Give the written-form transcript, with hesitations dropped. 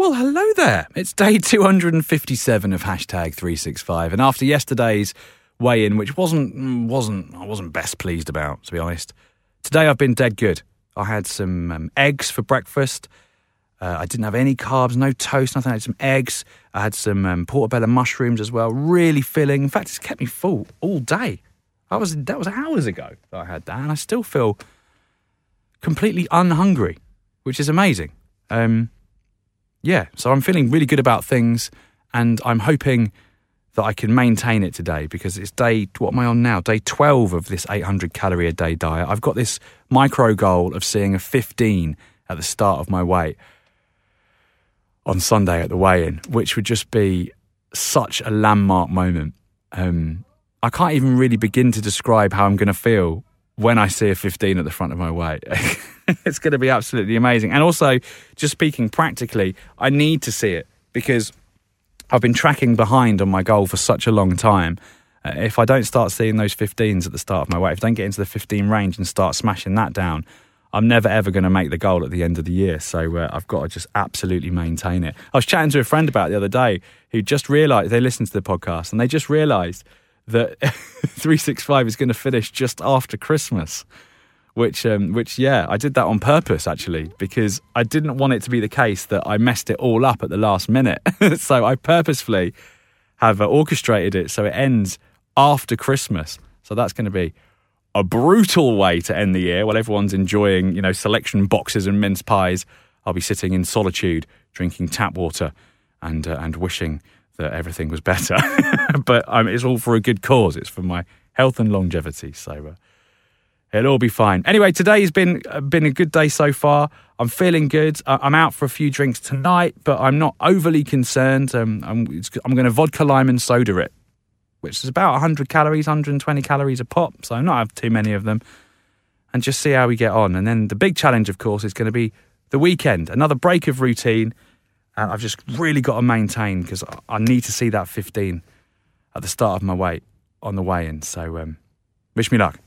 Well, hello there. It's day 257 of hashtag 365. And after yesterday's weigh-in, which I wasn't best pleased about, to be honest, today I've been dead good. I had some eggs for breakfast. I didn't have any carbs, no toast, nothing. I had some eggs. I had some portobello mushrooms as well. Really filling. In fact, it's kept me full all day. That was hours ago that I had that, and I still feel completely unhungry, which is amazing. So I'm feeling really good about things, and I'm hoping that I can maintain it today because it's what am I on now? Day 12 of this 800 calorie a day diet. I've got this micro goal of seeing a 15 at the start of my weight on Sunday at the weigh-in, which would just be such a landmark moment. I can't even really begin to describe how I'm going to feel when I see a 15 at the front of my weight. It's going to be absolutely amazing. And also, just speaking practically, I need to see it because I've been tracking behind on my goal for such a long time. If I don't start seeing those 15s at the start of my weight, if I don't get into the 15 range and start smashing that down, I'm never, ever going to make the goal at the end of the year. So I've got to just absolutely maintain it. I was chatting to a friend about it the other day who just realised, they listened to the podcast, and they just realised that 365 is going to finish just after Christmas, which I did that on purpose, actually, because I didn't want it to be the case that I messed it all up at the last minute. So I purposefully have orchestrated it so it ends after Christmas. So that's going to be a brutal way to end the year while everyone's enjoying, selection boxes and mince pies. I'll be sitting in solitude, drinking tap water and wishing that everything was better. But it's all for a good cause. It's for my health and longevity. So it'll all be fine. Anyway, today's been a good day so far. I'm feeling good. I'm out for a few drinks tonight, but I'm not overly concerned. I'm going to vodka lime and soda it, which is about 100 calories, 120 calories a pop. So I'm not have too many of them, and just see how we get on. And then the big challenge, of course, is going to be the weekend. Another break of routine. And I've just really got to maintain because I need to see that 15 at the start of my weight on the weigh-in. So wish me luck.